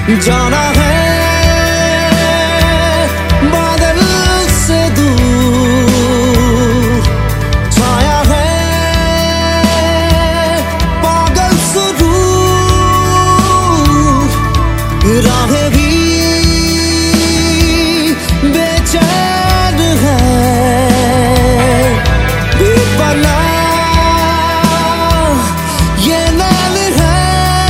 जाना है बादल से दूर, छाया है पागल सुरूर, राहें भी बेचैन है बेपनाह ये नैन है।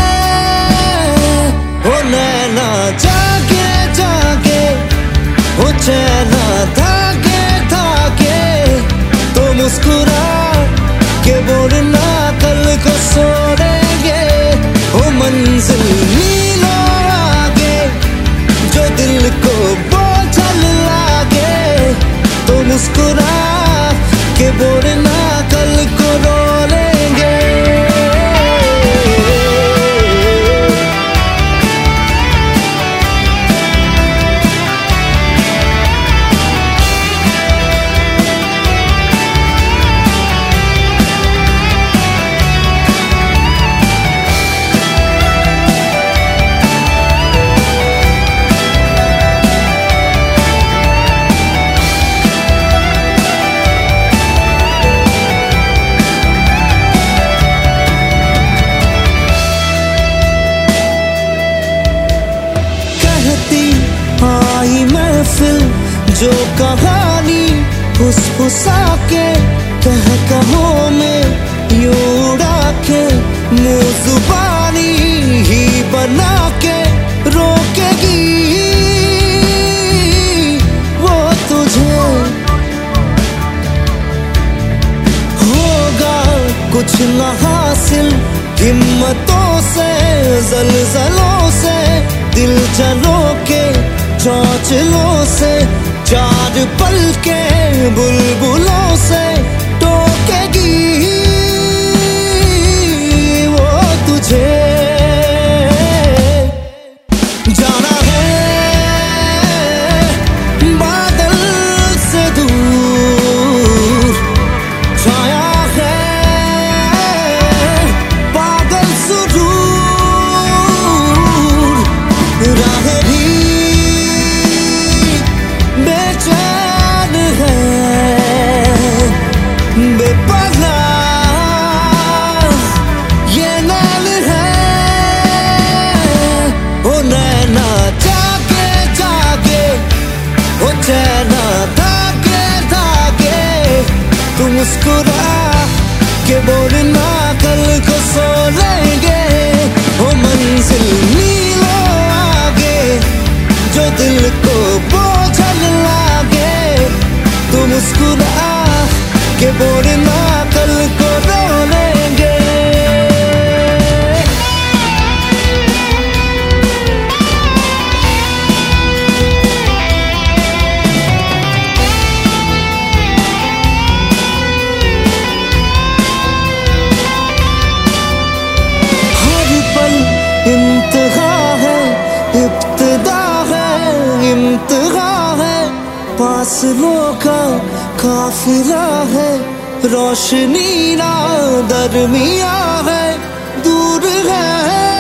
ओ नैना जागे जागे, ओ चैना धागे धागे, तो मुस्कुरा के बोलना कल को सो लेंगे। ओ मंजिल मीलों आगे, जो दिल को बोझल लागे, तो मुस्कुरा के बोलना कल को रो लेंगे। आई महफिल जो कहानी फुसफुसा के कह कहो में यूं उड़ा के, मुँह जुबानी ही बना के रोकेगी वो तुझे। होगा कुछ न हासिल हिम्मतों से, ज़लज़लों से, दिल जलों के चौचलों से, चार पल के बुलबुलों से टोकेगी वो तुझे। जाना है बादल से दूर, छाया है पागल सुरूर, राहें भी बेचैन है बेपनाह ये नैन है। ओ नैना जागे जागे, ओ चैना धागे धागे, तू मुस्कुरा के बोलना कल को सो लेंगे। ओ मंजिल मीलों आगे, जो दिल को बोझल लागे, तू मुस्कुरा के बोलना कल को रो लेंगे। हर पल इंतहा है, इब्तिदा है, इम्तिहा है, फासलों का काफिला है, रोशनी ना दरमिया है, दूर है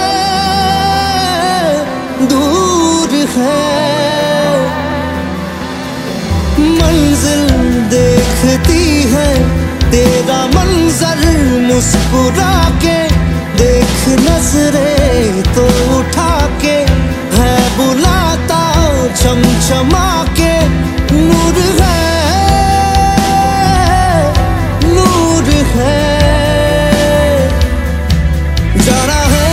दूर है। मंजिल देखती है तेरा मंजर मुस्कुरा के, देख नजरें तो उठा के, है बुलाता चमचमा के, नूर है नूर है। जाना है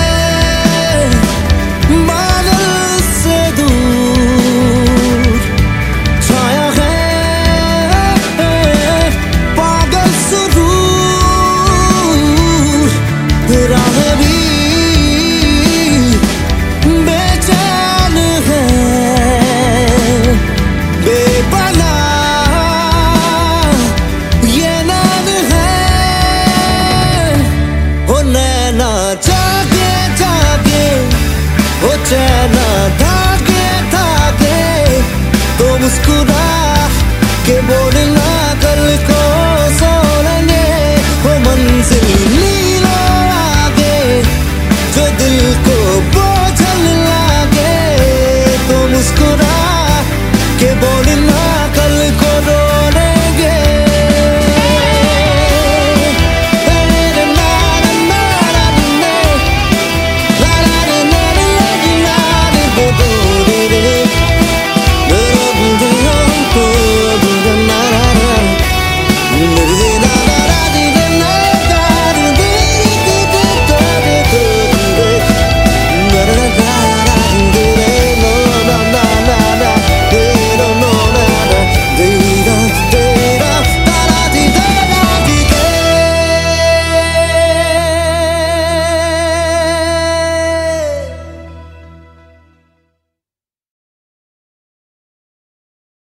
बादल से दूर, छाया है पागल सुरूर, राहें भी बेचैन है बेपनाह ये नैन है। ओ नैना जागे जागे, ओ चैना धागे धागे, तो मुस्कुरा